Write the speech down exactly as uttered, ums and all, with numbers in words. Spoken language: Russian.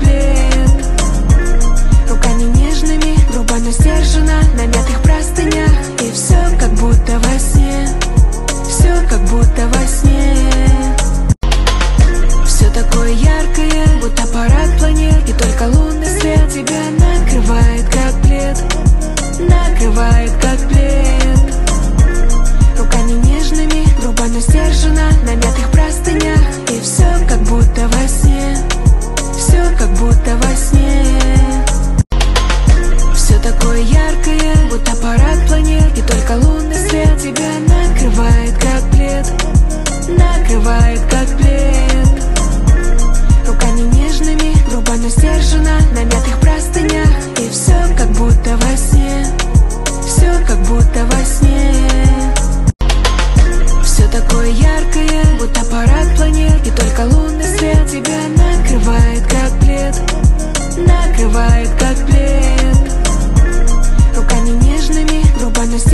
плед. Руками нежными, грубо, но сдержанно, на мятых простынях. И все как будто во сне, все как будто во сне. Все такое яркое, будто парад планет. И только лунный свет тебя накрывает как плед, накрывает как плед. Руками нежными, грубо, но сдержанно, на мятых простынях. И все как будто во сне, все как будто во сне. Все такое яркое, будто парад планет. И только лунный свет тебя накрывает как плед, накрывает как плед. Руками нежными, грубо, но сдержанно, на мятых простынях. И все как будто во сне, все как будто во сне. Все такое яркое, будто парад планет. И только лунный свет тебя накрывает как плед, накрывает как плед. Руками нежными, грубо, но